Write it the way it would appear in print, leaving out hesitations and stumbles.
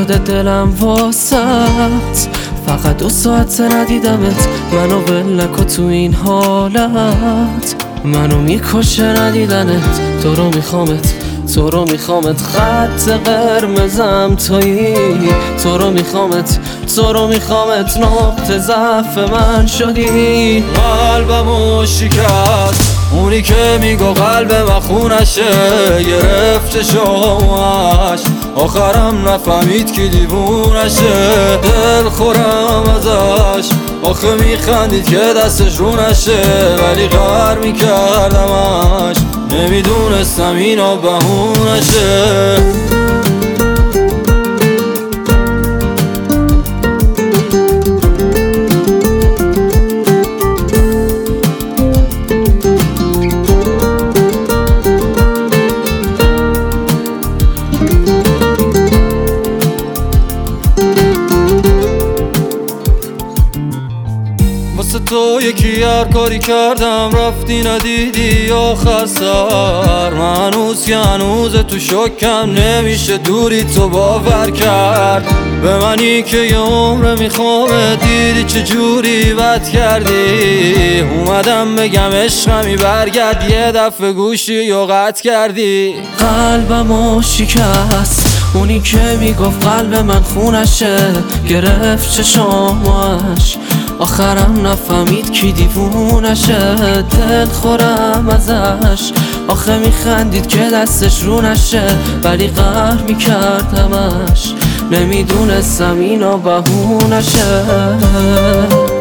شده دلم واسط، فقط 2 ساعت ندیدمت، منو ول نکن تو این حالت. منو میکشه ندیدنت، تو رو میخوامت، تو رو میخوامت، خط قرمزم تویی، تو رو میخوامت، تو رو میخوامت، نقطه ضعف من شدی. قلبمو شکست اونی که میگو قلب من خونشه، گرفت چشماش آخرم نفهمید که دیوونشه. دل خورم ازش آخه میخندید که دستش رو نشه، ولی قهر میکردمش نمیدونستم اینا بهونشه. واسه تو یکی هر کاری کردم رفتی ندیدی آخر سر. من هنوز تو شکم نمیشه دوری تو باور کرد. به منی که یه عمر میخوامه دیدی چجوری بد کردی. اومدم بگم عشقمی برگرد، یه دفعه گوشی و قطع کردی. قلبمو شکست اونی که میگفت قلب من خونشه، گرفت چشماش آخرم نفهمید کی دیوونشه. دل خورم ازش آخه میخندید که دستش رو نشه، ولی قهر میکردمش نمیدونستم اینا بهونشه.